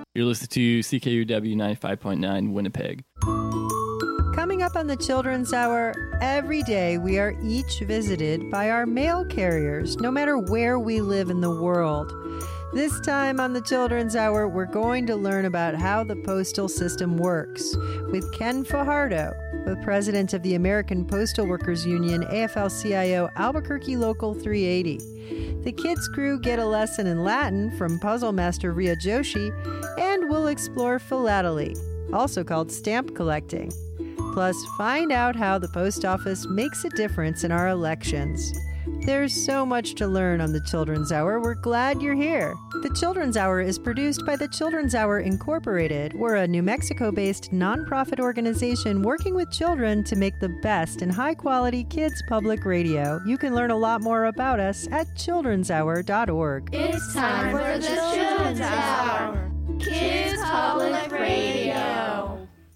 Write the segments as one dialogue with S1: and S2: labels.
S1: You're listening to CKUW 95.9 Winnipeg.
S2: Coming up on the Children's Hour, every day we are each visited by our mail carriers, no matter where we live in the world. This time on the Children's Hour, we're going to learn about how the postal system works with Ken Fajardo, the president of the American Postal Workers Union, AFL-CIO, Albuquerque Local 380. The kids' crew get a lesson in Latin from puzzle master Ria Joshi, and we'll explore philately, also called stamp collecting. Plus, find out how the post office makes a difference in our elections. There's so much to learn on the Children's Hour. We're glad you're here. The Children's Hour is produced by the Children's Hour Incorporated. We're a New Mexico-based nonprofit organization working with children to make the best in high-quality kids public radio. You can learn a lot more about us at childrenshour.org.
S3: It's time for the Children's Hour, Kids Public Radio.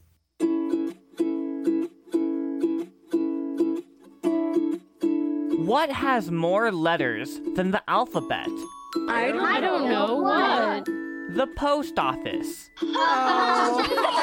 S4: What has more letters than the alphabet?
S3: I don't know what.
S4: The post office.
S3: Oh.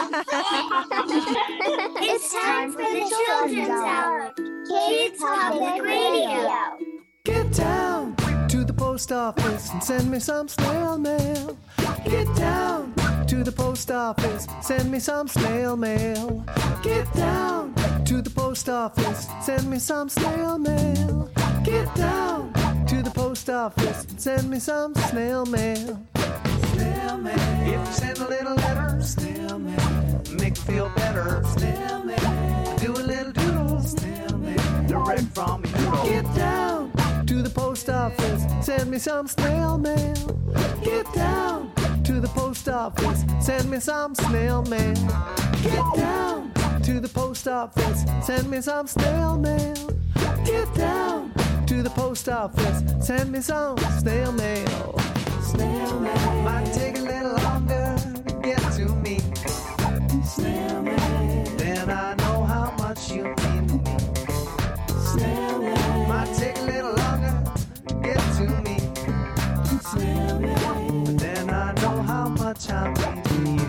S3: It's time for the Children's Hour, Kids Public Radio.
S5: Get down to the post office and send me some snail mail. Get down to the post office, send me some snail mail. Get down to the post office, send me some snail mail. Get down to the post office, send me some snail mail. Snail mail. If you send a little letter, snail mail. Make me feel better, snail mail. Do a little doodle, snail mail. Direct from you. Get down to the post office, send me some snail mail. Get down to the post office, send me some snail mail. Get down to the post office, send me some snail mail. Get down to the post office, send me some snail mail. Snail mail might take a little longer to get to me. Snail mail, then I know how much you mean to me. Snail mail might take a little longer to get to me. Snail mail, but then I know how much I mean to you.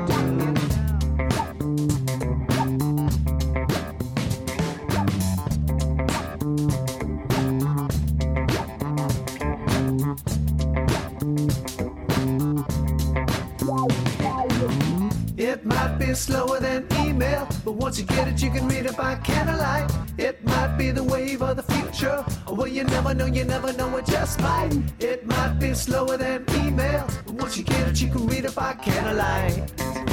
S5: It might be slower than email, but once you get it, you can read it by candlelight. It might be the wave of the future, well, you never know, it just might. It might be slower than email, but once you get it, you can read it by candlelight.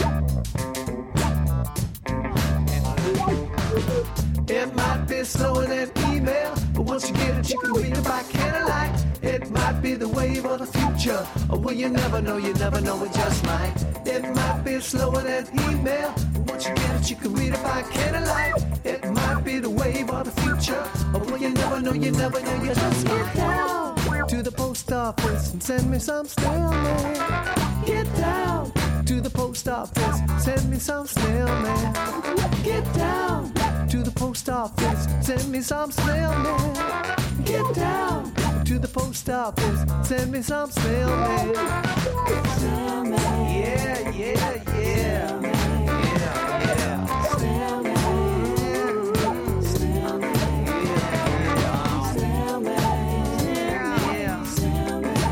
S5: It might be slower than email, but once you get it, you can read it by candlelight. It might be the wave of the future, well, you never know, it just might. It might be slower than email, but once you get it, you can read it by candlelight. It might be the wave of the future, well, you never know, you just might. Get down to the post office and send me some snail mail. Get down to the post office, send me some snail mail. Get down to the post office, send me some snail mail. Get down to the post office, send me some snail mail. Snail mail. Yeah. Snail mail. Snail mail. Snail mail. Snail mail. Snail mail.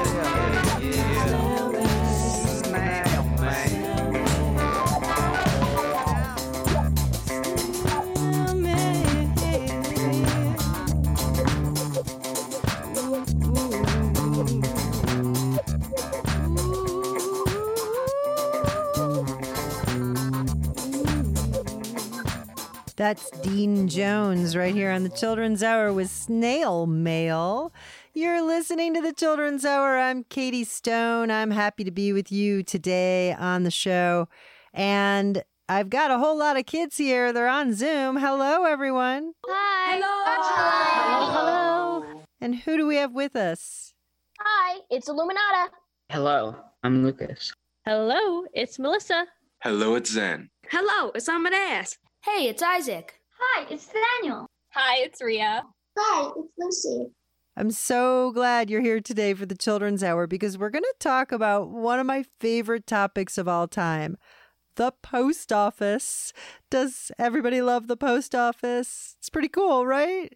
S2: That's Dean Jones right here on the Children's Hour with Snail Mail. You're listening to the Children's Hour. I'm Katie Stone. I'm happy to be with you today on the show. And I've got a whole lot of kids here. They're on Zoom. Hello, everyone.
S3: Hi.
S6: Hello.
S2: And who do we have with us?
S6: Hi, it's Illuminata.
S7: Hello, I'm Lucas.
S8: Hello, it's Melissa.
S9: Hello, it's Zen.
S10: Hello, it's Amadeus.
S11: Hey, it's Isaac.
S12: Hi, it's Daniel.
S13: Hi, it's Ria.
S12: Hi, it's Lucy.
S2: I'm so glad you're here today for the Children's Hour because we're going to talk about one of my favorite topics of all time, the post office. Does everybody love the post office? It's pretty cool, right?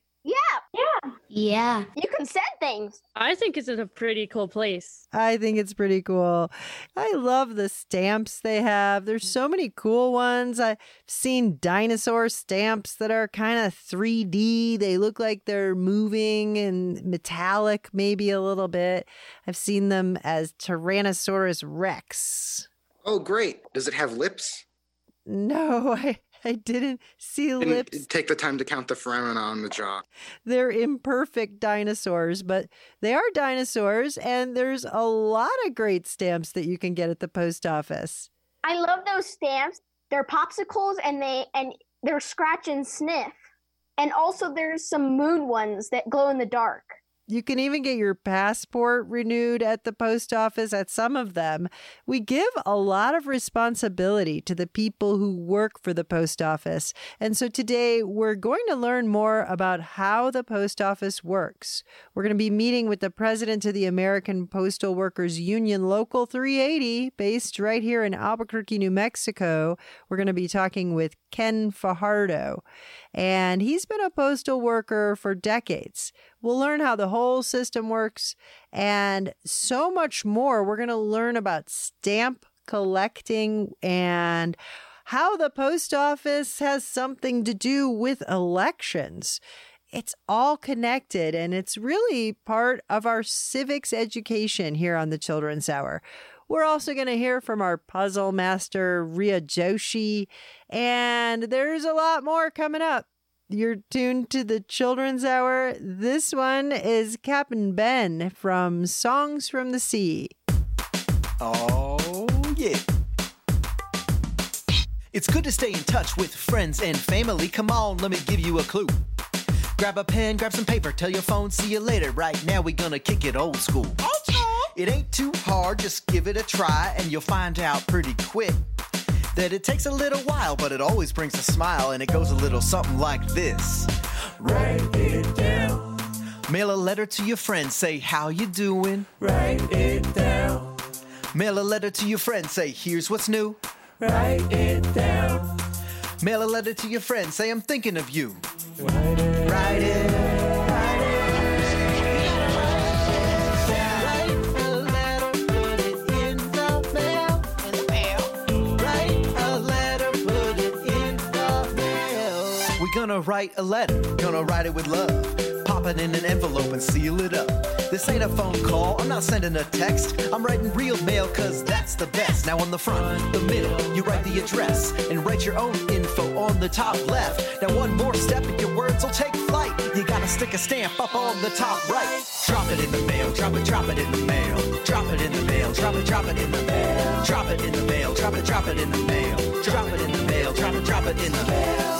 S6: Yeah. You can send things.
S8: I think it's a pretty cool place.
S2: I think it's pretty cool. I love the stamps they have. There's so many cool ones. I've seen dinosaur stamps that are kind of 3D. They look like they're moving and metallic maybe a little bit. I've seen them as Tyrannosaurus Rex.
S9: Oh, great. Does it have lips?
S2: No, I didn't see lips.
S9: Didn't take the time to count the foramina on the jaw.
S2: They're imperfect dinosaurs, but they are dinosaurs, and there's a lot of great stamps that you can get at the post office.
S6: I love those stamps. They're popsicles and they're scratch and sniff. And also there's some moon ones that glow in the dark.
S2: You can even get your passport renewed at the post office at some of them. We give a lot of responsibility to the people who work for the post office. And so today we're going to learn more about how the post office works. We're going to be meeting with the president of the American Postal Workers Union, Local 380, based right here in Albuquerque, New Mexico. We're going to be talking with Ken Fajardo. And he's been a postal worker for decades. We'll learn how the whole system works and so much more. We're going to learn about stamp collecting and how the post office has something to do with elections. It's all connected, and it's really part of our civics education here on the Children's Hour. We're also going to hear from our puzzle master, Ria Joshi, and there's a lot more coming up. You're tuned to the Children's Hour. This one is Captain Ben from Songs from the Sea.
S5: Oh, yeah. It's good to stay in touch with friends and family. Come on, let me give you a clue. Grab a pen, grab some paper, tell your phone, see you later. Right now we're gonna kick it old school. It ain't too hard, just give it a try, and you'll find out pretty quick that it takes a little while, but it always brings a smile, and it goes a little something like this. Write it down. Mail a letter to your friend, say, how you doing? Write it down. Mail a letter to your friend, say, here's what's new. Write it down. Mail a letter to your friend, say, I'm thinking of you. Write it. Write it. Gonna write a letter, gonna write it with love. Pop it in an envelope and seal it up. This ain't a phone call, I'm not sending a text. I'm writing real mail cause that's the best. Now on the front, the middle, you write the address and write your own info on the top left. Now one more step and your words will take flight. You gotta stick a stamp up on the top right. Drop it in the mail, drop it in the mail. Drop it in the mail, drop it in the mail. Drop it in the mail, drop it in the mail. Drop it in the mail, drop it in the mail.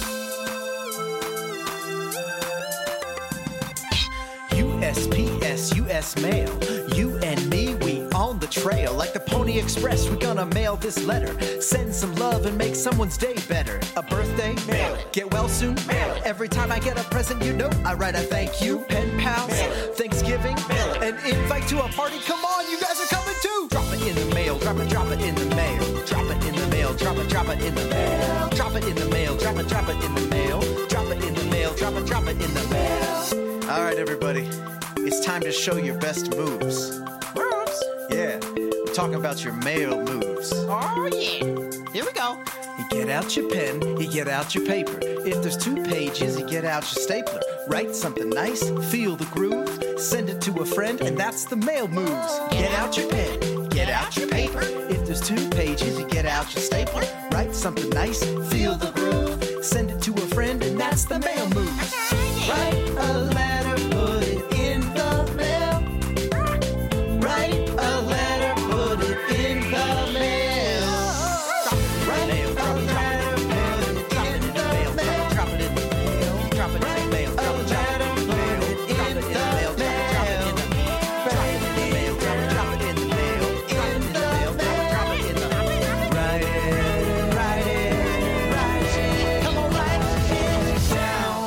S5: USPS, US Mail. You and me, we on the trail. Like the Pony Express, we're gonna mail this letter. Send some love and make someone's day better. A birthday? Mail it. Get well soon? Mail it. Every time I get a present, you know I write a thank you. Pen pals? Thanksgiving? Mail it. An invite to a party? Come on, you guys are coming too! Drop it in the mail, drop it in the mail. Drop it in the mail, drop it in the mail. Drop it in the mail, drop it in the mail. Drop it in the mail, drop it in the mail. All right, everybody. It's time to show your best moves. Moves? Yeah, I'm talking about your mail moves.
S10: Oh, yeah. Here we go.
S5: You get out your pen, you get out your paper. If there's 2 pages, you get out your stapler. Write something nice, feel the groove. Send it to a friend, and that's the mail moves. Get out your pen, get out your paper. If there's 2 pages, you get out your stapler. Write something nice, feel the groove. Send it to a friend, and that's the mail moves. Write a letter, put it in the mail. Write a letter, put it in the mail. Write a letter, put it in the mail. Drop it in the mail. Drop it in the mail. Drop it in the mail. Drop it in the mail. Drop it in the mail. Drop it in the mail. In the mail. Drop it in the mail. Write it. Write it. Write it. Come on, write it down.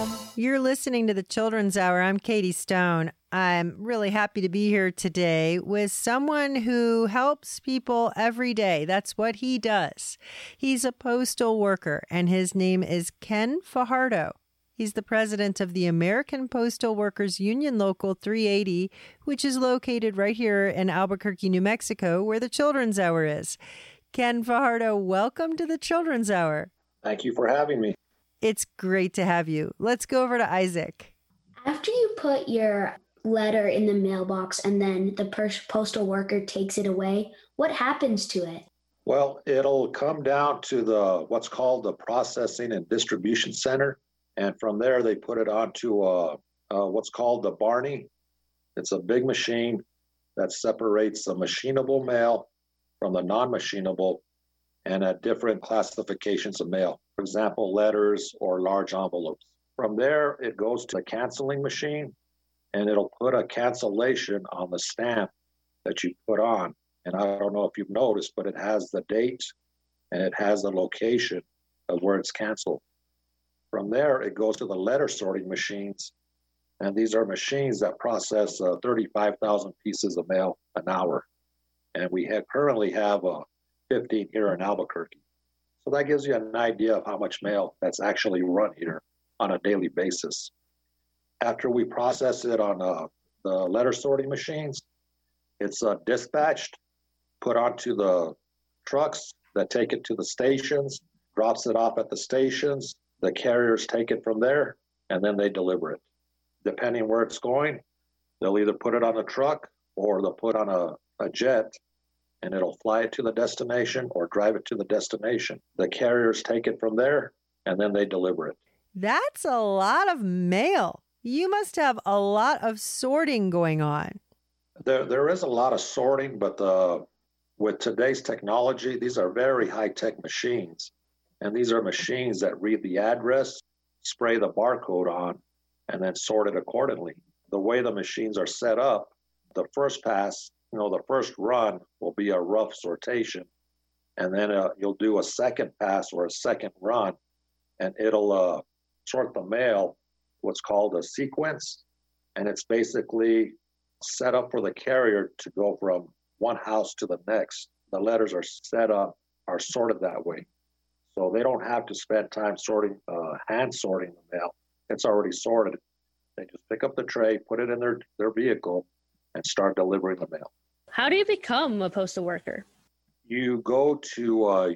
S2: You're listening to the Children's Hour. I'm Katie Stone. I'm really happy to be here today with someone who helps people every day. That's what he does. He's a postal worker, and his name is Ken Fajardo. He's the president of the American Postal Workers Union Local 380, which is located right here in Albuquerque, New Mexico, where the Children's Hour is. Ken Fajardo, welcome to the Children's Hour.
S11: Thank you for having me.
S2: It's great to have you. Let's go over to Isaac.
S12: After you put your letter in the mailbox and then the postal worker takes it away, what happens to it?
S11: Well, it'll come down to what's called the processing and distribution center. And from there, they put it onto what's called the Barney. It's a big machine that separates the machinable mail from the non-machinable and at different classifications of mail. For example, letters or large envelopes. From there, it goes to the canceling machine, and it'll put a cancellation on the stamp that you put on. And I don't know if you've noticed, but it has the date and it has the location of where it's canceled. From there, it goes to the letter sorting machines, and these are machines that process 35,000 pieces of mail an hour. And we currently have 15 here in Albuquerque. So that gives you an idea of how much mail that's actually run here on a daily basis. After we process it on the letter sorting machines, it's dispatched, put onto the trucks that take it to the stations, drops it off at the stations. The carriers take it from there, and then they deliver it. Depending where it's going, they'll either put it on a truck or they'll put on a jet, and it'll fly it to the destination or drive it to the destination. The carriers take it from there, and then they deliver it.
S2: That's a lot of mail. You must have a lot of sorting going on.
S11: There is a lot of sorting, but with today's technology, these are very high-tech machines. And these are machines that read the address, spray the barcode on, and then sort it accordingly. The way the machines are set up, the first pass, the first run will be a rough sortation. And then you'll do a second pass or a second run, and it'll sort the mail, what's called a sequence. And it's basically set up for the carrier to go from one house to the next. The letters are set up, are sorted that way. So they don't have to spend time hand sorting the mail. It's already sorted. They just pick up the tray, put it in their vehicle, and start delivering the mail.
S8: How do you become a postal worker?
S11: You go to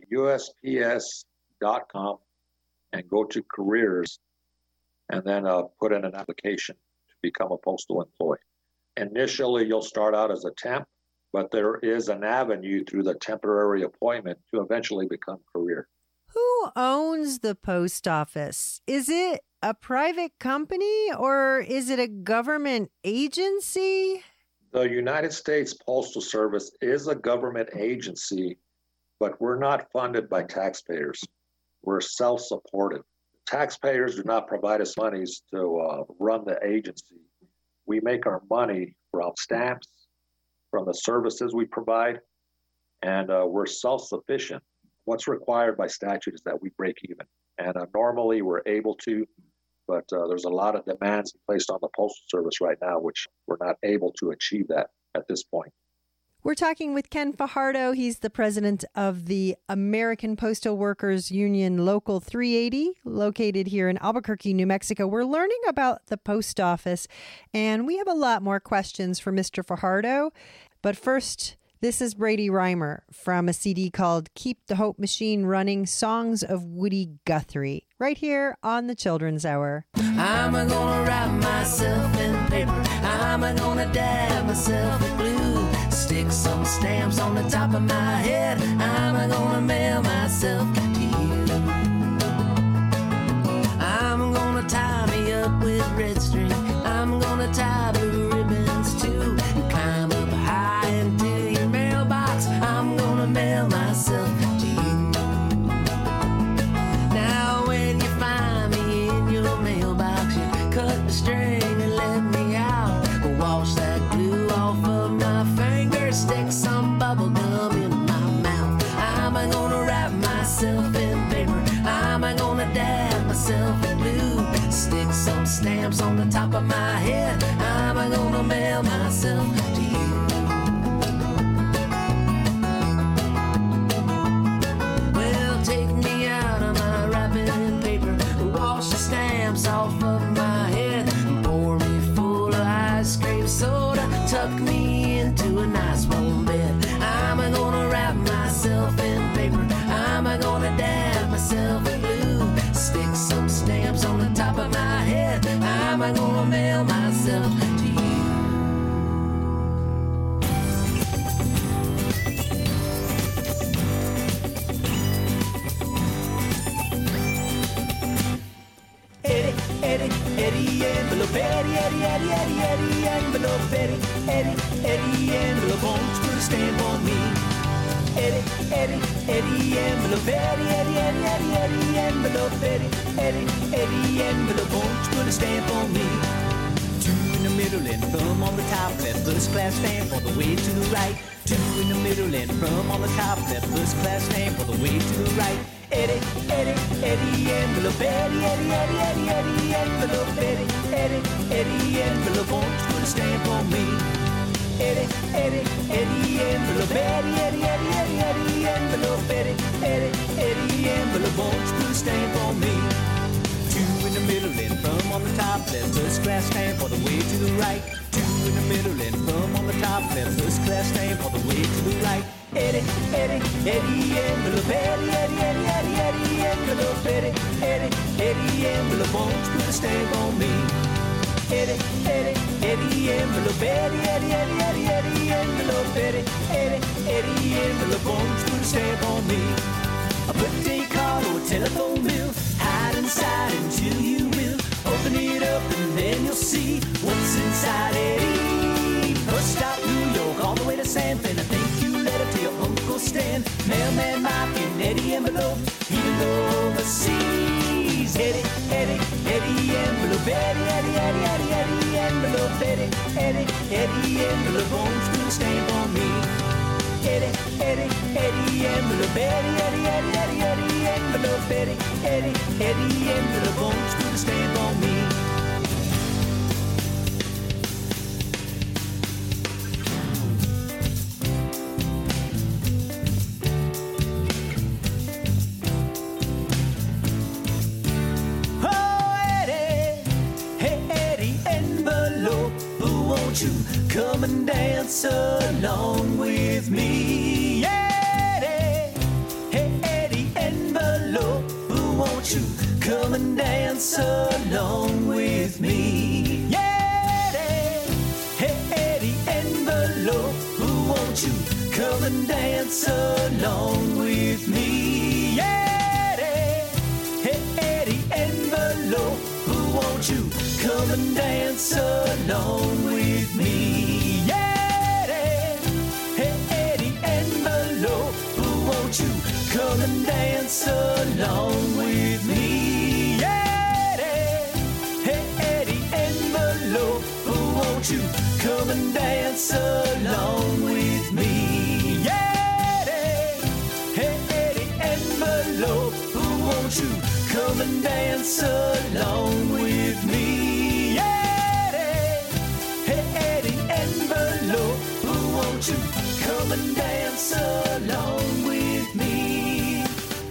S11: USPS.com and go to careers, and then put in an application to become a postal employee. Initially, you'll start out as a temp, but there is an avenue through the temporary appointment to eventually become career.
S2: Who owns the post office? Is it a private company or is it a government agency?
S11: The United States Postal Service is a government agency, but we're not funded by taxpayers. We're self-supported. Taxpayers do not provide us monies to run the agency. We make our money from stamps, from the services we provide, and we're self-sufficient. What's required by statute is that we break even. And normally we're able to, but there's a lot of demands placed on the Postal Service right now, which we're not able to achieve that at this point.
S2: We're talking with Ken Fajardo. He's the president of the American Postal Workers Union Local 380, located here in Albuquerque, New Mexico. We're learning about the post office, and we have a lot more questions for Mr. Fajardo. But first, this is Brady Reimer from a CD called Keep the Hope Machine Running, Songs of Woody Guthrie, right here on the Children's Hour.
S13: I'm gonna wrap myself in paper. I'm gonna dab myself in blue. Stick some stamps on the top of my head. I'm gonna mail myself to you. I'm gonna tie me up with red string. I'm gonna tie blue ribbons too. Climb up high into your mailbox. I'm gonna mail myself to you. Now when you find me in your mailbox, you cut the string and let me out. Wash that glue off of my fingers, stick some bubble gum in my mouth. I'm gonna wrap myself in paper. I'm gonna dab myself in blue. Stick some snap on the top of my head. I'm gonna mail myself to you. Well, take me out of my wrapping paper, wash the stamps off of my head, pour me full of ice cream soda, tuck me into a nice warm bed. I'm gonna wrap myself in paper, I'm gonna dab myself in glue, stick some stamps on the top of my head. I'm gonna mail myself to you.
S5: Eddie, Eddie, Eddie, envelope, Eddie, Eddie, Eddie, Eddie, Eddie, envelope, Eddie, Eddie, Eddie, envelope, won't put a stamp on me. Eddie, Eddie, Eddie, envelope, Eddie, Eddie, Eddie, Eddie, Eddie, envelope, Eddie, Eddie, Eddie, envelope, won't put a stamp on me. Two in the middle and thumb on the top left, first class stamp all the way to the right. Two in the middle and thumb on the top left, first class stamp all the way to the right. Eddie, Eddie, Eddie, envelope, Eddie, Eddie, Eddie, Eddie, Eddie, envelope, Eddie, Eddie, Eddie, envelope, won't put a stamp on me. Eddie, Eddie, Eddie, envelope, Eddie, Eddie, Eddie, Eddie, Eddie, envelope, Eddie, Eddie, Eddie, envelope, won't put a stamp on me. Two in the middle and thumb on the top left, first class stamp all the way to the right. Two in the middle and thumb on the top left, first class stamp all the way to the right. Eddie, Eddie, Eddie, envelope, Eddie, Eddie, Eddie, Eddie, Eddie, envelope, Eddie, Eddie, Eddie, envelope, won't put a stamp on me. Eddie, Eddie, Eddie, envelope, Eddie, Eddie, Eddie, Eddie, Eddie, envelope, Eddie, Eddie, Eddie, envelope, won't put a stamp on me. A birthday card or a telephone bill, hide inside until you will. Open it up and then you'll see what's inside Eddie. First stop New York, all the way to San Fran. A thank you letter to your Uncle Stan. Mailman Mike in Eddie envelope, even though overseas. Eddie, Eddie, Eddie envelope, Eddie, Eddie, Eddie, Eddie, Eddie envelope, Eddie, Eddie, Eddie envelope, won't put a stamp on me. Eddie, Eddie, Eddie envelope, Eddie, Eddie, Eddie, Eddie, Eddie envelope, Eddie, Eddie, Eddie envelope, won't put a stamp on me. You come and dance along with me, Eddie. Hey, Eddie envelope, won't you come and dance along with me, Eddie. Hey, Eddie envelope, won't you come and dance along with me, Eddie. Hey, Eddie envelope, won't you come and dance along with me, Eddie. Hey, Eddie envelope, won't you come and dance along with me, Eddie. Hey, Eddie envelope, won't you come and dance along with me, Eddie. Hey, Eddie envelope, won't you come and dance along with me, Eddie. Hey, Eddie envelope, won't you come and dance along with me?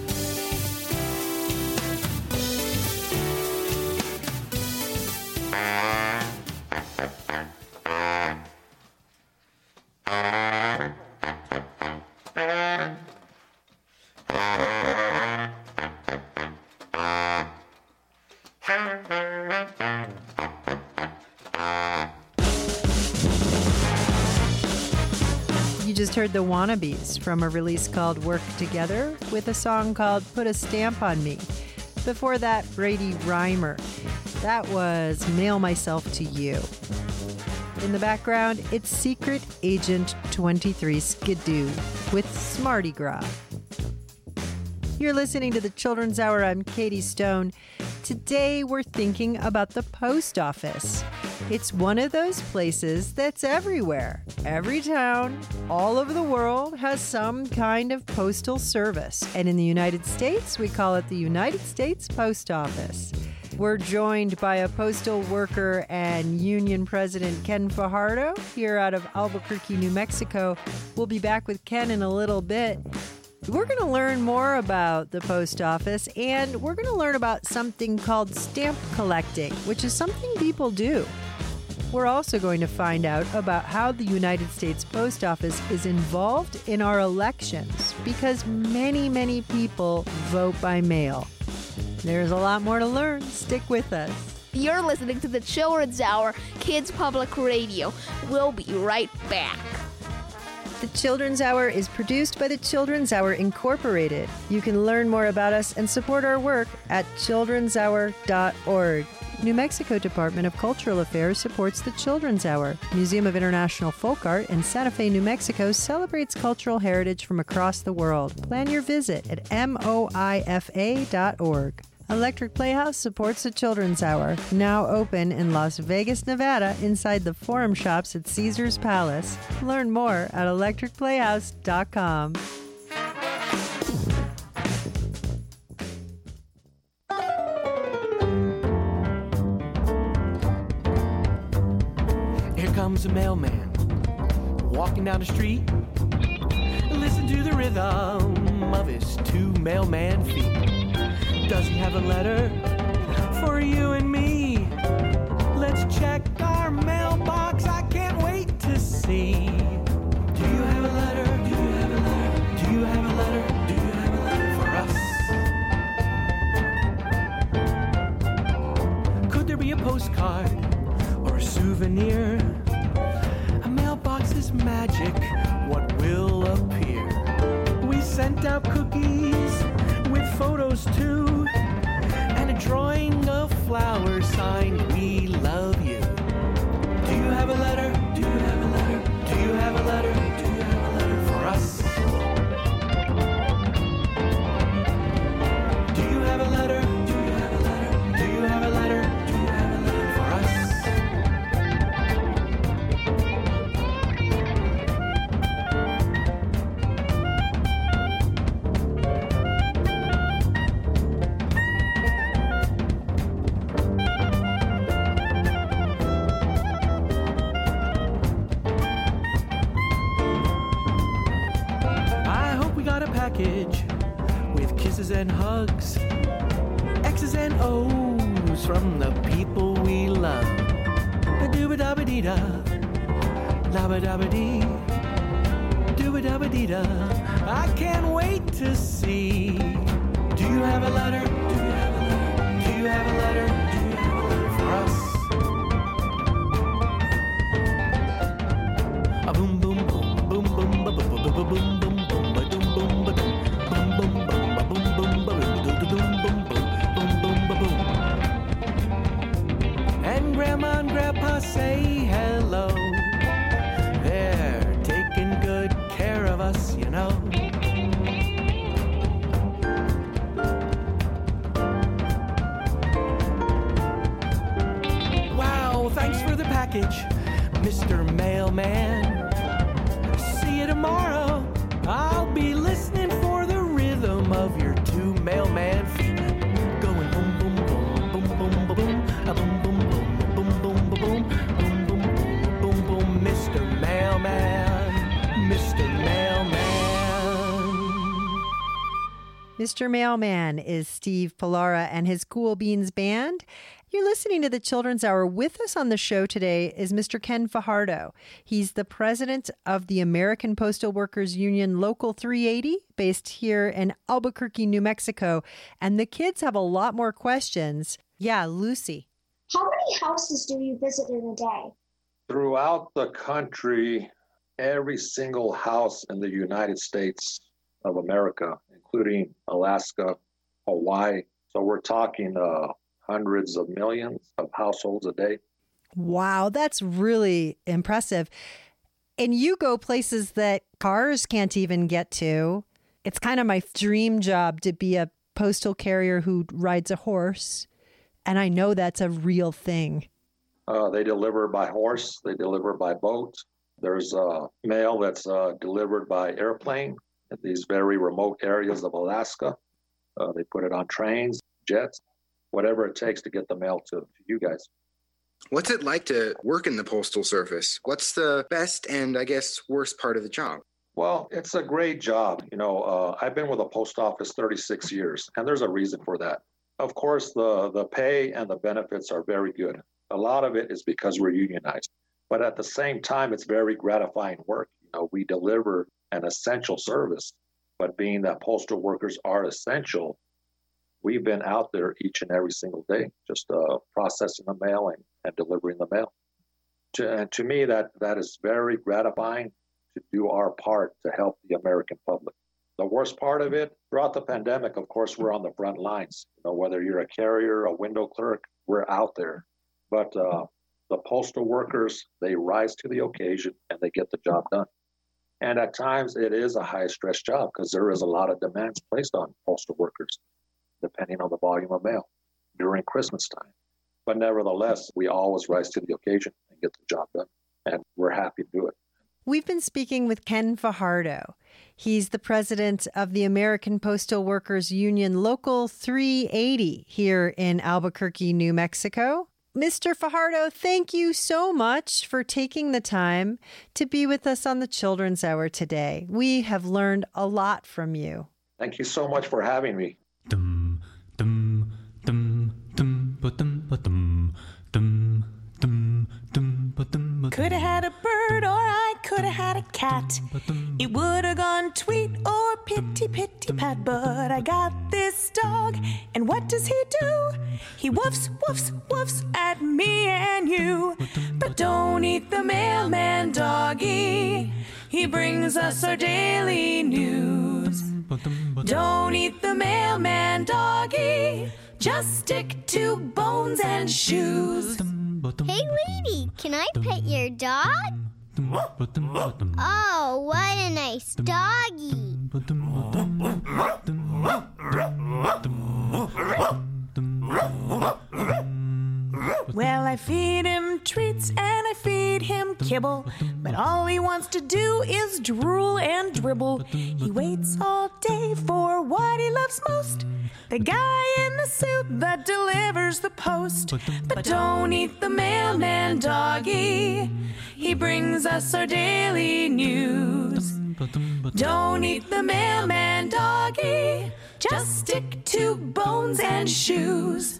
S2: You just heard the Wannabes from a release called Work Together with a song called Put a Stamp on Me. Before that, Brady Reimer. That was Mail Myself to You. In the background, it's Secret Agent 23 Skidoo with Smarty Gras. You're listening to the Children's Hour. I'm Katie Stone. Today we're thinking about the post office. It's one of those places that's everywhere. Every town, all over the world, has some kind of postal service. And in the United States, we call it the United States Post Office. We're joined by a postal worker and union president, Ken Fajardo, here out of Albuquerque, New Mexico. We'll be back with Ken in a little bit. We're going to learn more about the post office, and we're going to learn about something called stamp collecting, which is something people do. We're also going to find out about how the United States Post Office is involved in our elections, because many, many people vote by mail. There's a lot more to learn. Stick with us.
S3: You're listening to the Children's Hour, Kids Public Radio. We'll be right back.
S2: The Children's Hour is produced by the Children's Hour Incorporated. You can learn more about us and support our work at childrenshour.org. New Mexico Department of Cultural Affairs supports the Children's Hour. Museum of International Folk Art in Santa Fe, New Mexico celebrates cultural heritage from across the world. Plan your visit at moifa.org. Electric Playhouse supports the Children's Hour, now open in Las Vegas, Nevada, inside the Forum Shops at Caesars Palace. Learn more at electricplayhouse.com.
S5: Here comes a mailman, walking down the street. Listen to the rhythm of his two mailman feet. Does he have a letter for you and me? Let's check our mailbox. I can't wait to see. Do you have a letter? Do you have a letter? Do you have a letter? Do you have a letter for us? Could there be a postcard or a souvenir? A mailbox is magic. What will appear? We sent out cookies with photos too, and a drawing of flowers signed, "We love you." Do you have a letter? Do you have a letter? Do you have a letter? Do you have a letter for us? Do you have a letter? Do you have a letter? Do you have a letter? Do you have a letter for us? Package with kisses and hugs, X's and O's from the people we love. Dooba-dabba-dee-da, labba-dabba-dee, dooba-dabba-dee-da. I can't wait to see. Do you have a letter? Do you have a letter? Do you have a letter? Do you have a letter for us? A boom boom boom boom boom boom boom boom boom boom. And Grandma and Grandpa say hello. They're taking good care of us, you know. Wow, thanks for the package, Mr. Mailman. See you tomorrow. I'll be listening for the rhythm of your two mailman feet going boom boom boom boom boom boom boom boom boom boom boom boom boom boom boom boom, Mr. Mailman, Mr. Mailman.
S2: Mr. Mailman is Steve Pilara and his Cool Beans Band. You're listening to the Children's Hour. With us on the show today is Mr. Ken Fajardo. He's the president of the American Postal Workers Union Local 380, based here in Albuquerque, New Mexico. And the kids have a lot more questions. Yeah, Lucy.
S12: How many houses do you visit in a day?
S11: Throughout the country, every single house in the United States of America, including Alaska, Hawaii. So we're talking hundreds of millions of households a day.
S2: Wow, that's really impressive. And you go places that cars can't even get to. It's kind of my dream job to be a postal carrier who rides a horse. And I know that's a real thing.
S11: They deliver by horse. They deliver by boat. There's mail that's delivered by airplane at these very remote areas of Alaska. They put it on trains, jets. whatever it takes to get the mail to you guys.
S9: What's it like to work in the Postal Service? What's the best and, I guess, worst part of the job?
S11: Well, it's a great job. I've been with the post office 36 years, and there's a reason for that. Of course, the pay and the benefits are very good. A lot of it is because we're unionized. But at the same time, it's very gratifying work. We deliver an essential service, but being that postal workers are essential, we've been out there each and every single day, just processing the mail and delivering the mail. And to me, that is very gratifying to do our part to help the American public. The worst part of it, throughout the pandemic, of course, we're on the front lines. Whether you're a carrier, a window clerk, we're out there. But the postal workers, they rise to the occasion and they get the job done. And at times it is a high stress job because there is a lot of demands placed on postal workers, depending on the volume of mail during Christmas time. But nevertheless, we always rise to the occasion and get the job done. And we're happy to do it.
S2: We've been speaking with Ken Fajardo. He's the president of the American Postal Workers Union Local 380 here in Albuquerque, New Mexico. Mr. Fajardo, thank you so much for taking the time to be with us on the Children's Hour today. We have learned a lot from you.
S11: Thank you so much for having me.
S14: Could have had a bird or I could have had a cat. It would have gone tweet or pitty pitty pat. But I got this dog, and what does he do? He woofs, woofs, woofs at me and you. But don't eat the mailman, doggy. He brings us our daily news. Don't eat the mailman, doggy. Just stick to bones and shoes.
S15: Hey, lady, can I pet your dog? Oh, what a nice doggy.
S14: Well, I feed him treats and I feed him kibble, but all he wants to do is drool and dribble. He waits all day for what he loves most, the guy in the suit that delivers the post. But don't eat the mailman, doggy. He brings us our daily news. Don't eat the mailman, doggy. Just stick to bones and shoes.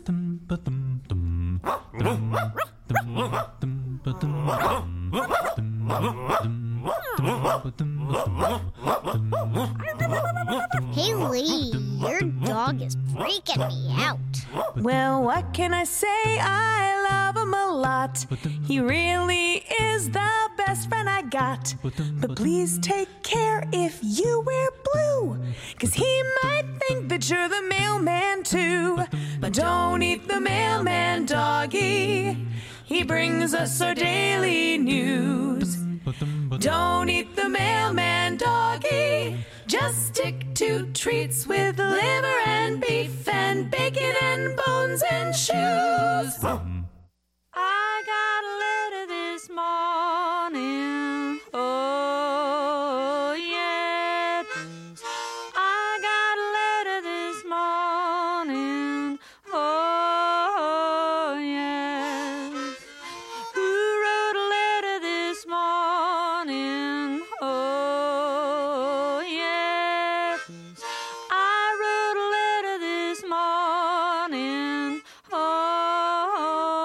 S15: Hey, Lee, your dog is freaking me out.
S14: Well, what can I say? I love him a lot. He really is the best friend I got. But please take care if you wear blue, 'cause he might think that you're the mailman too. But don't eat the mailman, doggy. He brings us our daily news. Don't eat the mailman, doggy. Just stick to treats with liver and beef and bacon and bones and shoes. I got a letter this morning. Oh, yeah. I got a letter this morning. Oh, yes. Who wrote a letter this morning? Oh, yes. I wrote a letter this morning. Oh,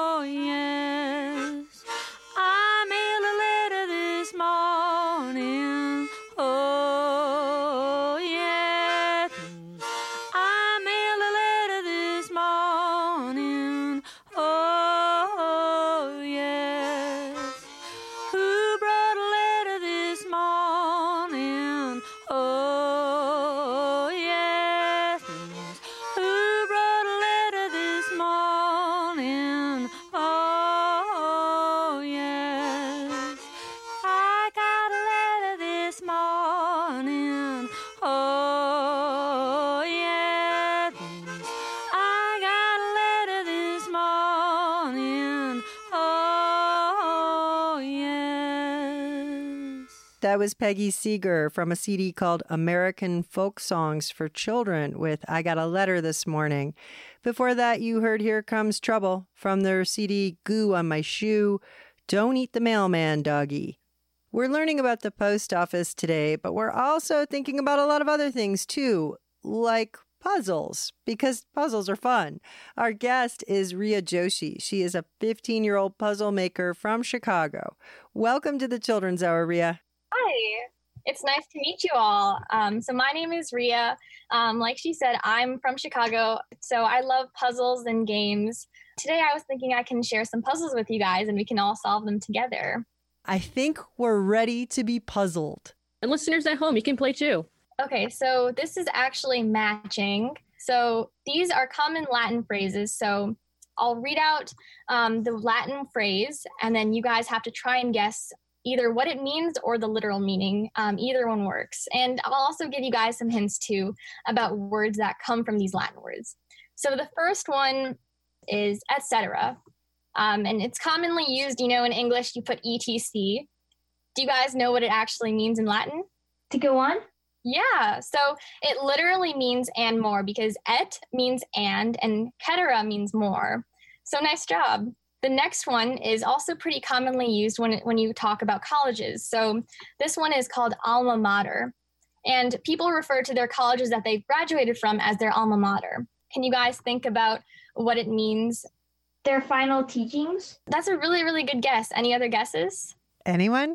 S2: That was Peggy Seeger from a CD called American Folk Songs for Children with I Got a Letter This Morning. Before that, you heard Here Comes Trouble from their CD Goo on My Shoe, Don't Eat the Mailman, Doggy. We're learning about the post office today, but we're also thinking about a lot of other things too, like puzzles, because puzzles are fun. Our guest is Ria Joshi. She is a 15-year-old puzzle maker from Chicago. Welcome to the Children's Hour, Ria.
S16: Hi, it's nice to meet you all. So my name is Ria. Like she said, I'm from Chicago, so I love puzzles and games. Today I was thinking I can share some puzzles with you guys and we can all solve them together.
S2: I think we're ready to be puzzled.
S8: And listeners at home, you can play too.
S16: Okay, so this is actually matching. So these are common Latin phrases. So I'll read out the Latin phrase, and then you guys have to try and guess either what it means or the literal meaning. Either one works. And I'll also give you guys some hints too about words that come from these Latin words. So the first one is etc. And it's commonly used, in English, you put etc. Do you guys know what it actually means in Latin?
S6: To go on?
S16: Yeah, so it literally means and more because et means and cetera means more. So nice job. The next one is also pretty commonly used when you talk about colleges. So this one is called alma mater. And people refer to their colleges that they've graduated from as their alma mater. Can you guys think about what it means?
S6: Their final teachings?
S16: That's a really, really good guess. Any other guesses?
S2: Anyone?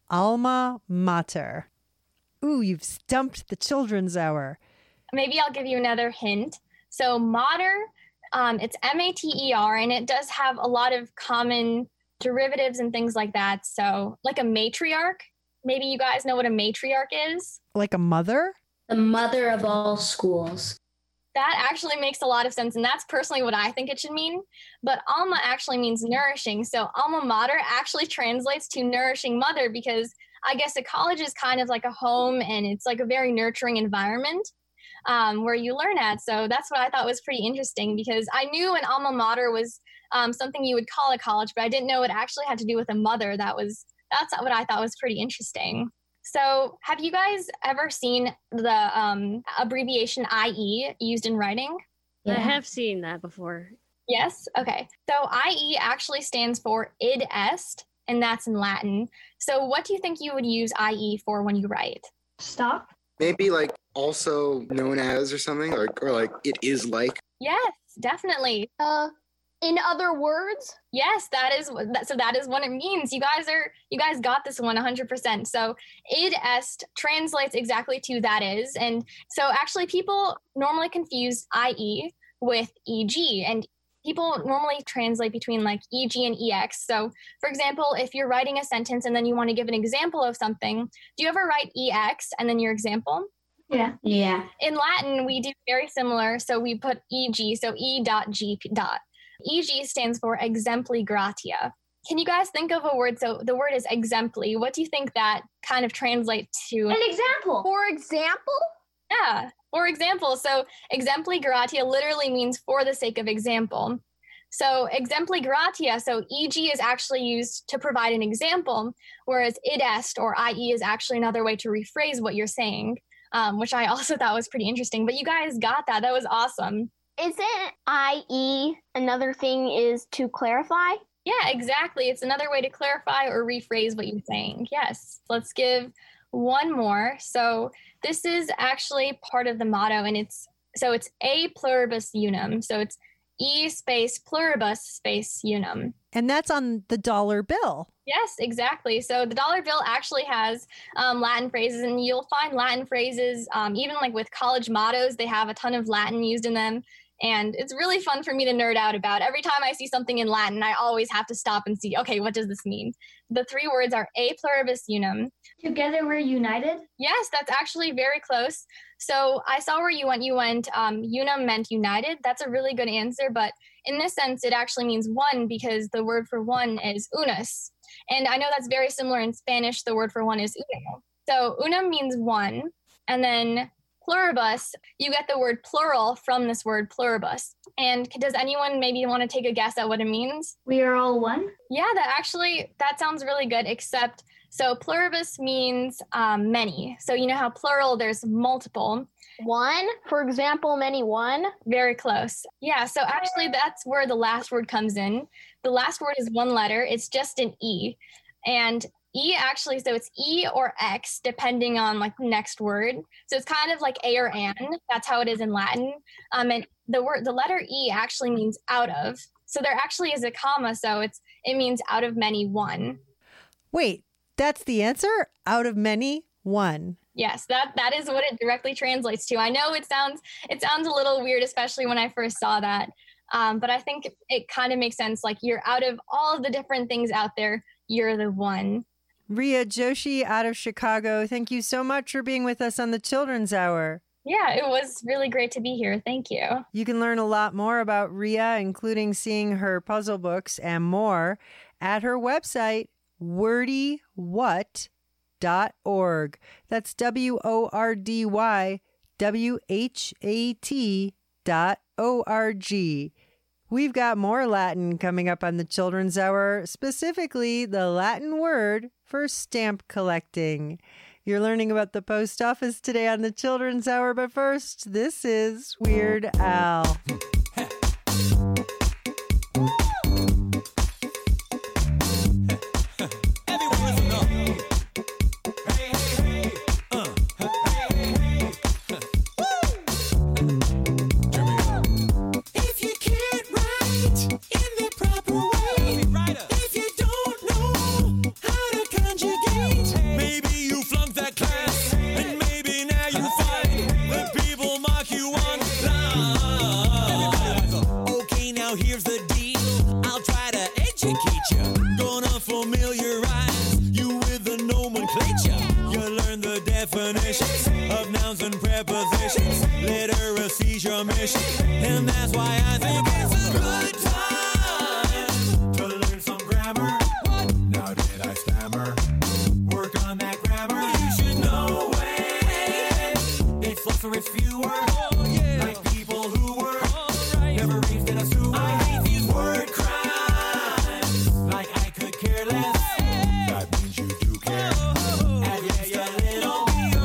S2: Alma mater. Ooh, you've stumped the Children's Hour.
S16: Maybe I'll give you another hint. So mater, it's M-A-T-E-R, and it does have a lot of common derivatives and things like that. So like a matriarch. Maybe you guys know what a matriarch is?
S2: Like a mother?
S12: The mother of all schools.
S16: That actually makes a lot of sense, and that's personally what I think it should mean. But alma actually means nourishing. So alma mater actually translates to nourishing mother because I guess a college is kind of like a home and it's like a very nurturing environment where you learn at. So that's what I thought was pretty interesting because I knew an alma mater was something you would call a college, but I didn't know it actually had to do with a mother. That's what I thought was pretty interesting. So have you guys ever seen the abbreviation IE used in writing?
S8: Yeah. I have seen that before.
S16: Yes? Okay. So IE actually stands for id est, and that's in Latin. So what do you think you would use IE for when you write?
S6: Stop.
S9: Maybe like also known as or something, or like it is like.
S16: Yes, definitely.
S6: In other words?
S16: Yes, that is what it means. You guys got this one 100%. So id est translates exactly to that is. And so actually people normally confuse IE with EG, and people normally translate between like EG and EX. So for example, if you're writing a sentence and then you want to give an example of something, do you ever write EX and then your example?
S6: Yeah.
S12: Yeah.
S16: In Latin, we do very similar. So we put EG, so E.G. EG stands for exempli gratia. Can you guys think of a word? So the word is exempli. What do you think that kind of translates to?
S6: An example. For example?
S16: Yeah, for example. So exempli gratia literally means for the sake of example. So exempli gratia, so EG is actually used to provide an example, whereas id est or IE is actually another way to rephrase what you're saying, which I also thought was pretty interesting. But you guys got that. That was awesome.
S6: Isn't IE another thing is to clarify?
S16: Yeah, exactly. It's another way to clarify or rephrase what you're saying. Yes. Let's give one more. So this is actually part of the motto, and it's a pluribus unum. So it's E space pluribus space unum.
S2: And that's on the dollar bill.
S16: Yes, exactly. So the dollar bill actually has Latin phrases, and you'll find Latin phrases, even like with college mottos, they have a ton of Latin used in them. And it's really fun for me to nerd out about. Every time I see something in Latin, I always have to stop and see, okay, what does this mean? The three words are a pluribus unum.
S6: Together we're united?
S16: Yes, that's actually very close. So I saw where you went. Unum meant united. That's a really good answer. But in this sense, it actually means one because the word for one is unus. And I know that's very similar in Spanish. The word for one is uno. So unum means one. And then pluribus, you get the word plural from this word pluribus. And does anyone maybe want to take a guess at what it means?
S6: We are all one?
S16: Yeah, that sounds really good, except So pluribus means many. So you know how plural, there's multiple.
S6: One, for example, many one.
S16: Very close. Yeah, so actually that's where the last word comes in. The last word is one letter. It's just an E. And E actually, so it's E or X, depending on like the next word. So it's kind of like A or an. That's how it is in Latin. And the letter E actually means out of. So there actually is a comma, so it means out of many, one.
S2: Wait, that's the answer? Out of many, one.
S16: Yes, that is what it directly translates to. I know it sounds a little weird, especially when I first saw that. But I think it kind of makes sense. Like you're out of all of the different things out there, you're the one.
S2: Ria Joshi out of Chicago, thank you so much for being with us on the Children's Hour.
S16: Yeah, it was really great to be here. Thank you.
S2: You can learn a lot more about Ria, including seeing her puzzle books and more, at her website, wordywhat.org. That's WORDYWHAT.org. We've got more Latin coming up on the Children's Hour, specifically the Latin word for stamp collecting. You're learning about the post office today on the Children's Hour, but first, this is Weird Al.
S17: Of nouns and prepositions, literacy's your mission, and that's why I think it's a good time to learn some grammar. What? Now did I stammer? Work on that grammar. You should know it. It's less or it's fewer. Oh, yeah. Like people who were never raised in a sewer. I hate these word crimes. Like I could care less. That means you do care. At least a little.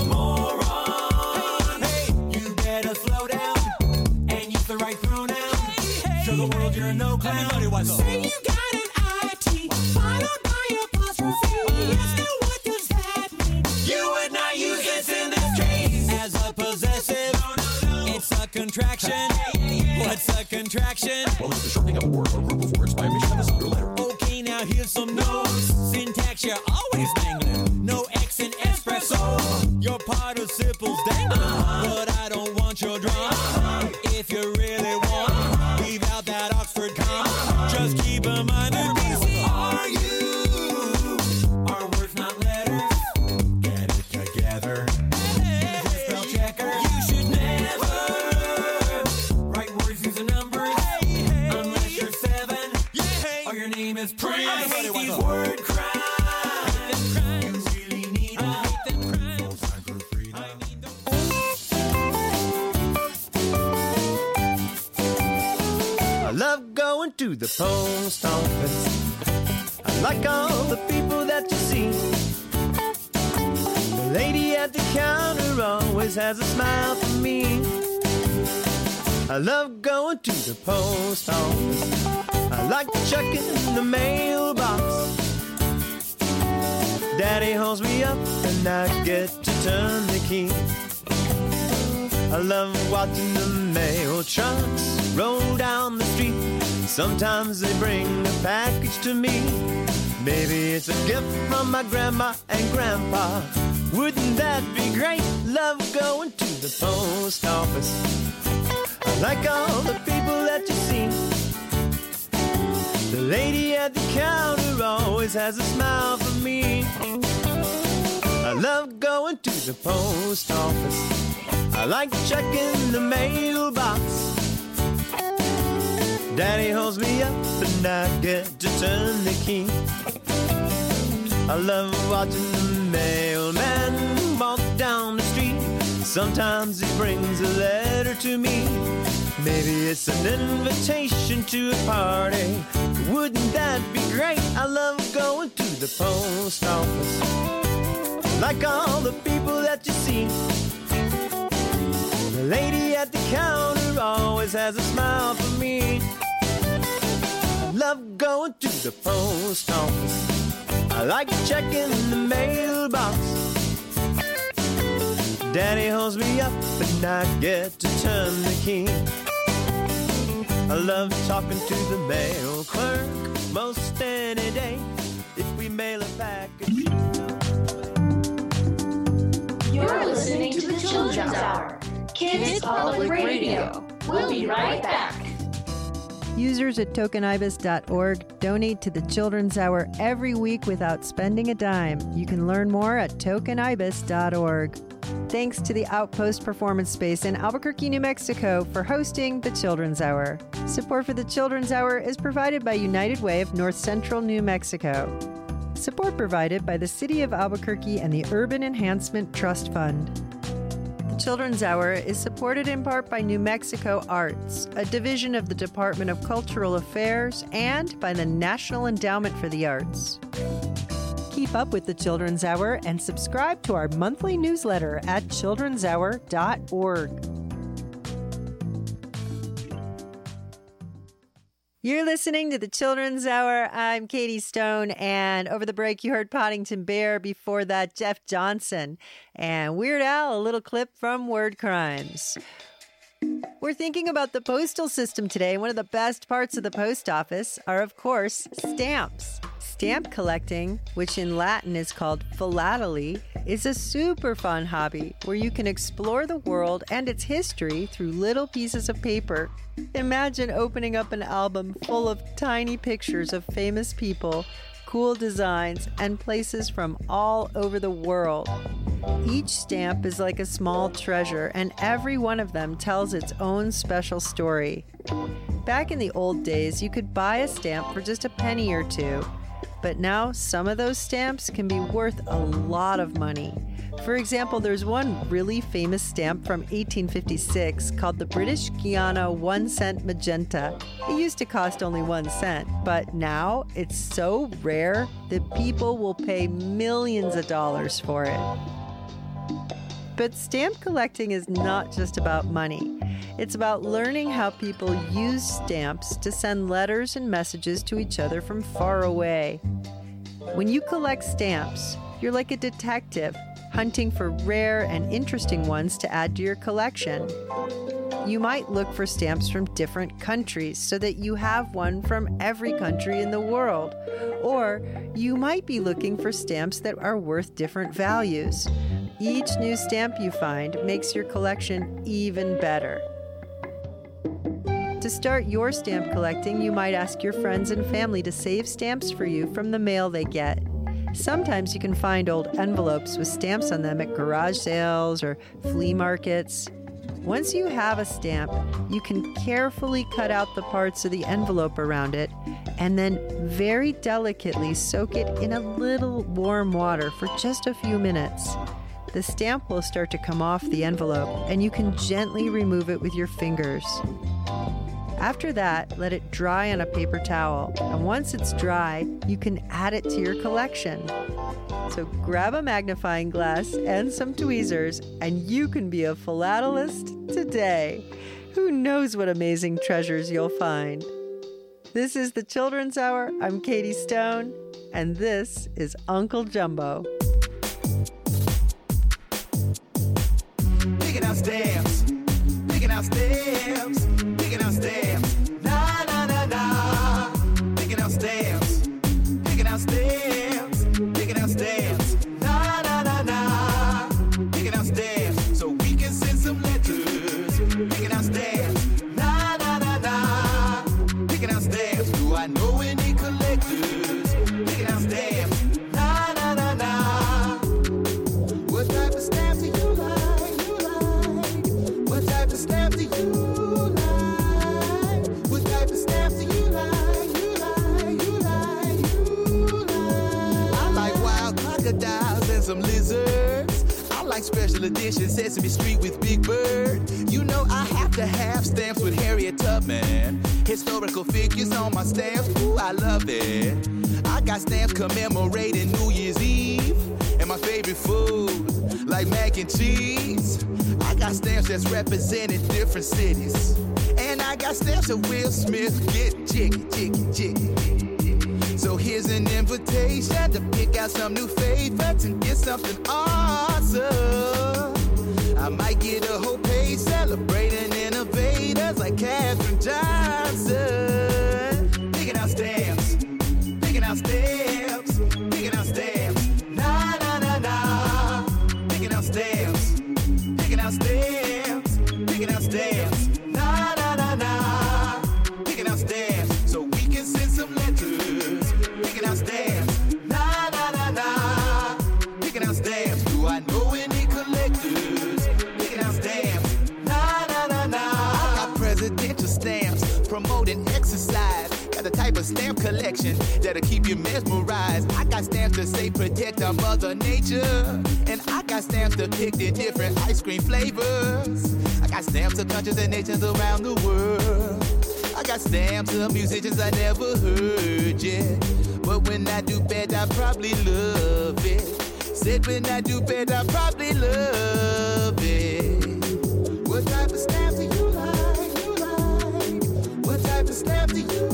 S17: Show the world you're no clown. Say you got an IT followed by apostrophe. Yes, now what does that mean? You would not use this in this case as a possessive. No. It's a contraction. What's a contraction? Well, it's the shortening of a word or group of words by omission of a single letter. Okay, now here's some notes. Syntax, you're always mangling. No X in espresso. Your participles dangling. But I don't want your drama. If you really want. Leave out that Oxford comma. Just keep in mind that these are you. Are words not letters? Get it together. Use a spell checker. You should never write words using numbers unless you're 7 or your name is Prince. I hate these word crimes. You really need to hate them crimes. Full-time group freedom.
S5: I love going to the post office. I like all the people that you see. The lady at the counter always has a smile for me. I love going to the post office. I like checking the mailbox. Daddy holds me up and I get to turn the key. I love watching the mail trucks roll down the street. Sometimes they bring a package to me. Maybe it's a gift from my grandma and grandpa. Wouldn't that be great? Love going to the post office. I like all the people that you see. The lady at the counter always has a smile for me. I love going to the post office. I like checking the mailbox. Daddy holds me up and I get to turn the key. I love watching the mailman walk down the street. Sometimes he brings a letter to me. Maybe it's an invitation to a party. Wouldn't that be great? I love going to the post office. Like all the people that you see, the lady at the counter always has a smile for me. I love going to the post office. I like checking the mailbox. Daddy holds me up and I get to turn the key. I love talking to the mail clerk most any day. If we mail a package.
S3: You're listening to the Children's Hour, Kids Public Radio. We'll be right back.
S2: Users at tokenibis.org donate to the Children's Hour every week without spending a dime. You can learn more at tokenibis.org. Thanks to the Outpost Performance Space in Albuquerque, New Mexico for hosting the Children's Hour. Support for the Children's Hour is provided by United Way of North Central New Mexico. Support provided by the City of Albuquerque and the Urban Enhancement Trust Fund. The Children's Hour is supported in part by New Mexico Arts, a division of the Department of Cultural Affairs, and by the National Endowment for the Arts. Keep up with the Children's Hour and subscribe to our monthly newsletter at childrenshour.org. You're listening to the Children's Hour. I'm Katie Stone, and over the break you heard Poddington Bear, before that Jeff Johnson, and Weird Al, a little clip from Word Crimes. We're thinking about the postal system today. One of the best parts of the post office are, of course, stamps. Stamp collecting, which in Latin is called philately, is a super fun hobby where you can explore the world and its history through little pieces of paper. Imagine opening up an album full of tiny pictures of famous people, cool designs, and places from all over the world. Each stamp is like a small treasure, and every one of them tells its own special story. Back in the old days, you could buy a stamp for just a penny or two. But now some of those stamps can be worth a lot of money. For example, there's one really famous stamp from 1856 called the British Guiana 1 cent magenta. It used to cost only 1 cent, but now it's so rare that people will pay millions of dollars for it. But stamp collecting is not just about money. It's about learning how people use stamps to send letters and messages to each other from far away. When you collect stamps, you're like a detective hunting for rare and interesting ones to add to your collection. You might look for stamps from different countries so that you have one from every country in the world. Or you might be looking for stamps that are worth different values. Each new stamp you find makes your collection even better. To start your stamp collecting, you might ask your friends and family to save stamps for you from the mail they get. Sometimes you can find old envelopes with stamps on them at garage sales or flea markets. Once you have a stamp, you can carefully cut out the parts of the envelope around it and then very delicately soak it in a little warm water for just a few minutes. The stamp will start to come off the envelope, and you can gently remove it with your fingers. After that, let it dry on a paper towel, and once it's dry, you can add it to your collection. So grab a magnifying glass and some tweezers, and you can be a philatelist today. Who knows what amazing treasures you'll find? This is the Children's Hour. I'm Katie Stone, and this is Uncle Jumbo.
S17: Picking out stamps, picking out stamps, picking out stamps. Na na na na. Picking out stamps, picking out stamps, picking out stamps. Na na na na. Picking out stamps so we can send some letters. Picking out stamps. Na na na na. Picking out stamps. Do I know any collectors? Picking out stamps. Na na na na. What type of stamps do you like? What type of stamp do you like? What type of stamp do you like? You like. I like wild crocodiles and some lizards. I like special edition Sesame Street with Big Bird. You know I have to have stamps with Harriet Tubman. Historical figures on my stamps, ooh, I love it. I
S18: got stamps commemorating New Year's Eve and my favorite food, like mac and cheese. I got stamps that's representing different cities. And I got stamps of Will Smith, get jiggy, jiggy, jiggy. So here's an invitation to pick out some new favorites and get something awesome. I might get a whole page celebrating innovators like Katherine Johnson. Picking out stamps, picking out stamps, picking out stamps. Na na na na. Picking out stamps, picking out stamps, picking out stamps. Na na na na. Picking out stamps so we can send some letters. Picking out stamps. Na na na na. Picking out stamps. Do I know any collectors? Picking out stamps. Na na na na. I got presidential stamps promoting exercise. Got the type of stamp collection that'll keep you mesmerized. I got stamps that say protect our mother nature. And I got stamps depicting different ice cream flavors. I got stamps of countries and nations around the world. I got stamps of musicians I never heard yet. But when I do bad, I probably love it. Said when I do bad, I probably love it. What type of stamp do you like? You like? What type of stamp do you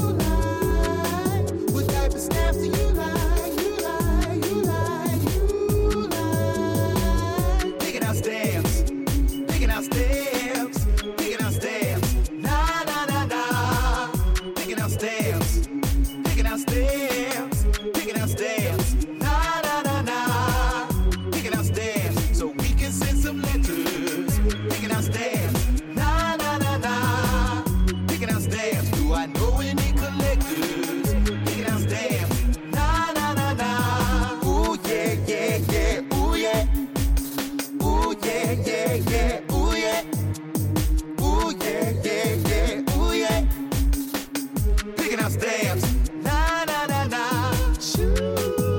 S18: like? What type of stamp do you like? You like? You like? You like? Picking out stamps, picking out stamps, picking out stamps. Na na na na. Picking out stamps, picking out stamps, picking out stamps. Na na na na. Picking out stamps so we can send some letters. Picking out stamps. Na na na na. Picking out stamps. Do I know any collectors? Picking out stamps. Na na na na. Ooh yeah yeah yeah. Ooh yeah. Ooh yeah yeah yeah. Ooh yeah. Ooh yeah yeah yeah. Ooh yeah. Picking out stamps. Na na na na. Shoo.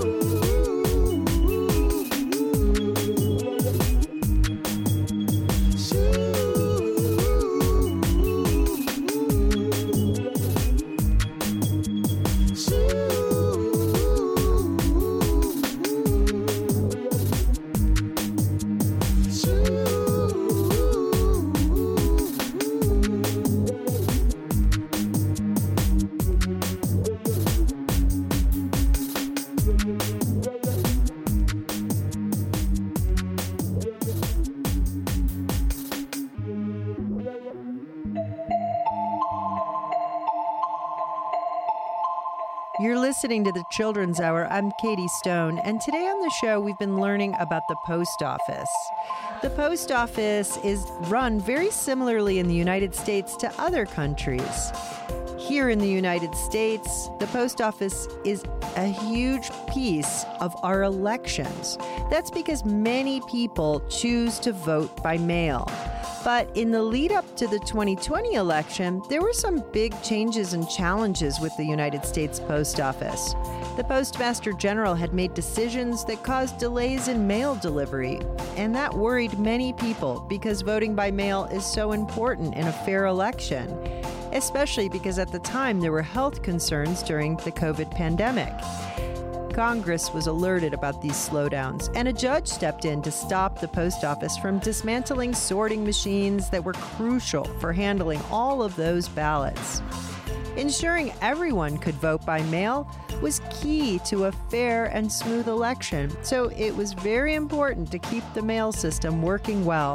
S2: You're listening to the Children's Hour. I'm Katie Stone, and today on the show we've been learning about the post office. The post office is run very similarly in the United States to other countries. Here in the United States, the post office is a huge piece of our elections. That's because many people choose to vote by mail. But in the lead up to the 2020 election, there were some big changes and challenges with the United States Post Office. The Postmaster General had made decisions that caused delays in mail delivery, and that worried many people because voting by mail is so important in a fair election, especially because at the time there were health concerns during the COVID pandemic. Congress was alerted about these slowdowns, and a judge stepped in to stop the post office from dismantling sorting machines that were crucial for handling all of those ballots. Ensuring everyone could vote by mail was key to a fair and smooth election, so it was very important to keep the mail system working well.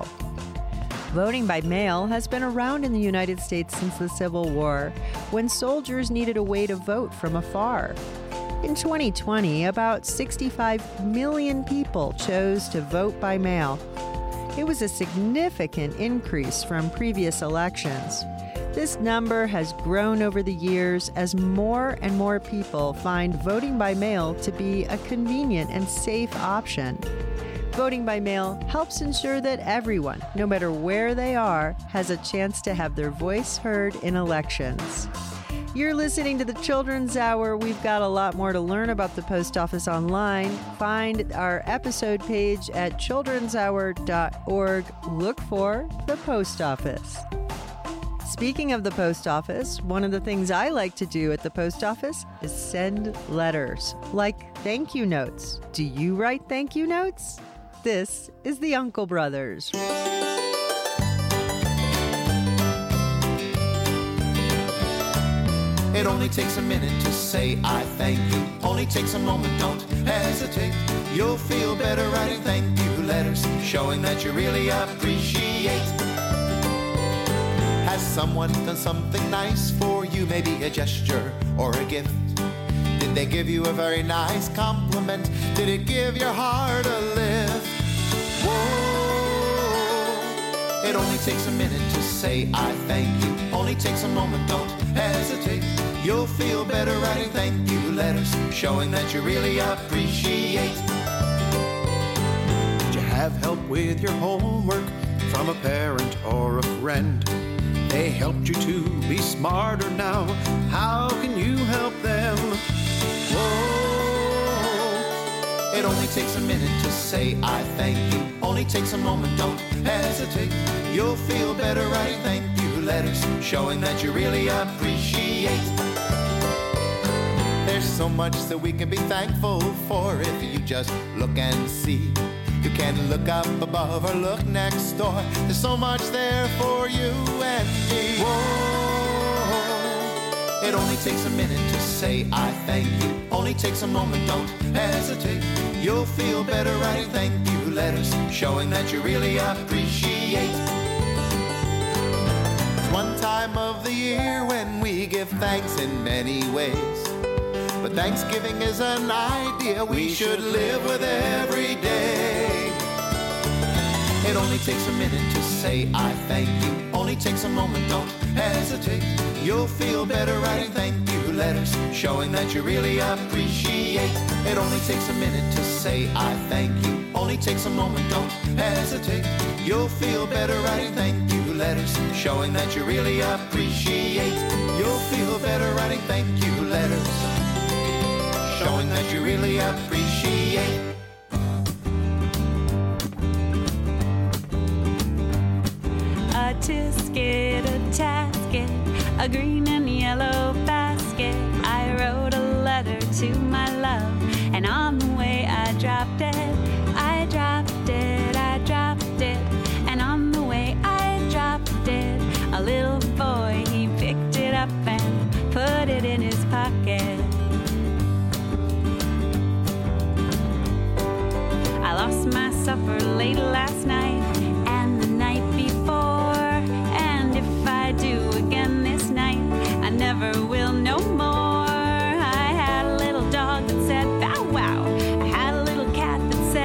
S2: Voting by mail has been around in the United States since the Civil War, when soldiers needed a way to vote from afar. In 2020, about 65 million people chose to vote by mail. It was a significant increase from previous elections. This number has grown over the years as more and more people find voting by mail to be a convenient and safe option. Voting by mail helps ensure that everyone, no matter where they are, has a chance to have their voice heard in elections. You're listening to the Children's Hour. We've got a lot more to learn about the post office online. Find our episode page at childrenshour.org. Look for the post office. Speaking of the post office, one of the things I like to do at the post office is send letters, like thank you notes. Do you write thank you notes? This is the Uncle Brothers.
S18: It only takes a minute to say I thank you. Only takes a moment, don't hesitate. You'll feel better writing thank you letters, showing that you really appreciate. Has someone done something nice for you? Maybe a gesture or a gift? Did they give you a very nice compliment? Did it give your heart a lift? Whoa. It only takes a minute to say I thank you. Only takes a moment, don't hesitate. You'll feel better writing thank you letters, showing that you really appreciate.
S19: Did you have help with your homework from a parent or a friend? They helped you to be smarter now. How can you help them?
S18: Whoa. It only takes a minute to say I thank you. Only takes a moment, don't hesitate. You'll feel better writing thank you letters, showing that you really appreciate. There's so much that we can be thankful for if you just look and see. You can look up above or look next door. There's so much there for you and me. Whoa. It only takes a minute to say I thank you. Only takes a moment, don't hesitate. You'll feel better writing thank you letters, showing that you really appreciate. It's one time of the year when we give thanks in many ways. But Thanksgiving is an idea we should live with every day. It only takes a minute to say I thank you. Only takes a moment, don't hesitate. You'll feel better writing thank you letters, showing that you really appreciate. It only takes a minute to say I thank you. Only takes a moment, don't hesitate. You'll feel better writing thank you letters, showing that you really appreciate. You'll feel better writing thank you letters, showing that you really appreciate.
S14: A tisket, a tasket, a green and yellow basket. I wrote a letter to my love, and on the way I dropped it. I dropped it, I dropped it, and on the way I dropped it. A little boy, he picked it up and put it in his pocket. I lost my supper late last night and the night before, and if I do again this night, I never will no more. I had a little dog that said bow wow. I had a little cat that said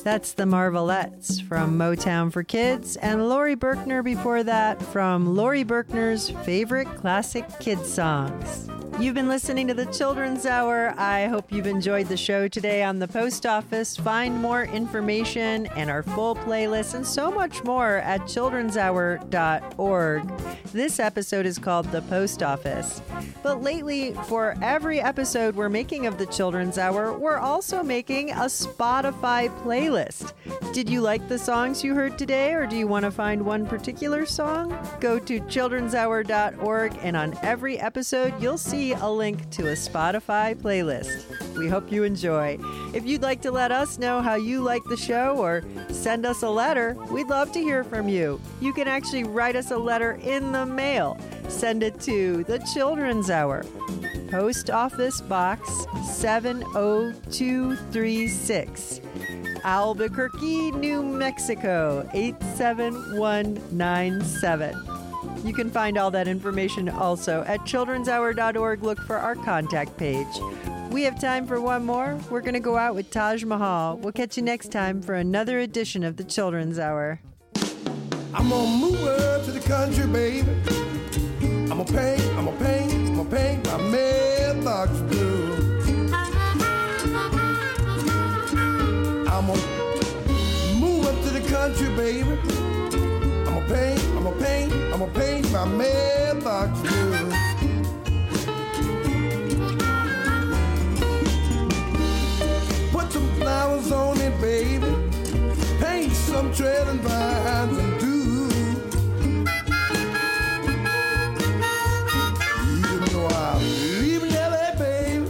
S2: That's the Marvelettes from Motown for Kids, and Lori Berkner before that from Lori Berkner's favorite classic kids songs. You've been listening to the Children's Hour. I hope you've enjoyed the show today on the Post Office. Find more information and our full playlist and so much more at childrenshour.org. This episode is called The Post Office. But lately, for every episode we're making of the Children's Hour, we're also making a Spotify playlist. Did you like the songs you heard today, or do you want to find one particular song? Go to childrenshour.org, and on every episode, you'll see a link to a Spotify playlist. We hope you enjoy. If you'd like to let us know how you like the show or send us a letter, we'd love to hear from you. You can actually write us a letter in the mail. Send it to the Children's Hour, Post Office Box 70236, Albuquerque, New Mexico 87197. You can find all that information also at childrenshour.org. Look for our contact page. We have time for one more. We're going to go out with Taj Mahal. We'll catch you next time for another edition of the Children's Hour.
S5: I'm gonna move up to the country, baby. I'm gonna paint my mailbox blue. I'm gonna move up to the country, baby. I'm gonna paint my mailbox blue. Put some flowers on it, baby. Paint some trailing vines and do. You know I'm leaving LA, baby.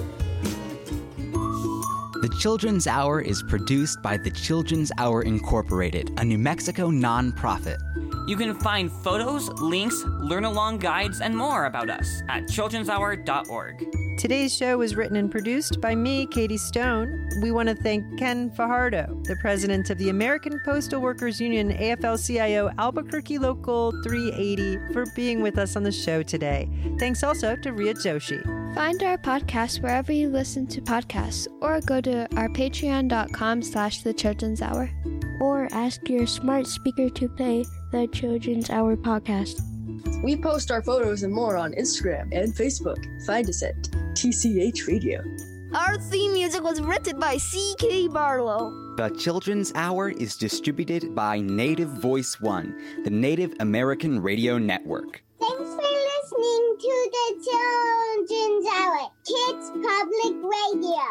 S20: The Children's Hour is produced by the Children's Hour Incorporated, a New Mexico nonprofit.
S4: You can find photos, links, learn-along guides, and more about us at childrenshour.org.
S2: Today's show was written and produced by me, Katie Stone. We want to thank Ken Fajardo, the president of the American Postal Workers Union, AFL-CIO Albuquerque Local 380, for being with us on the show today. Thanks also to Ria Joshi.
S21: Find our podcast wherever you listen to podcasts, or go to our patreon.com/The Children's Hour. Or ask your smart speaker to play the Children's Hour podcast.
S22: We post our photos and more on Instagram and Facebook. Find us at TCH Radio.
S15: Our theme music was written by C.K. Barlow.
S20: The Children's Hour is distributed by Native Voice One, the Native American Radio Network.
S15: Thanks for listening to the Children's Hour, Kids Public Radio.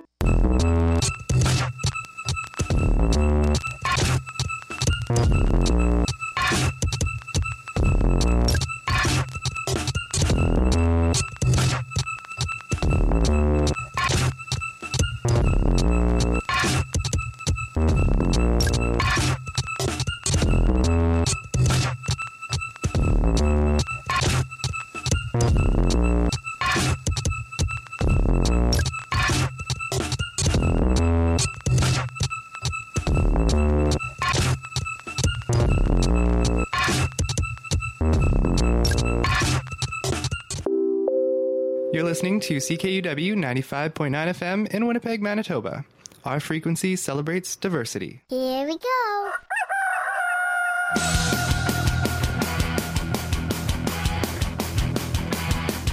S23: You're listening to CKUW 95.9 FM in Winnipeg, Manitoba. Our frequency celebrates diversity.
S15: Here we go.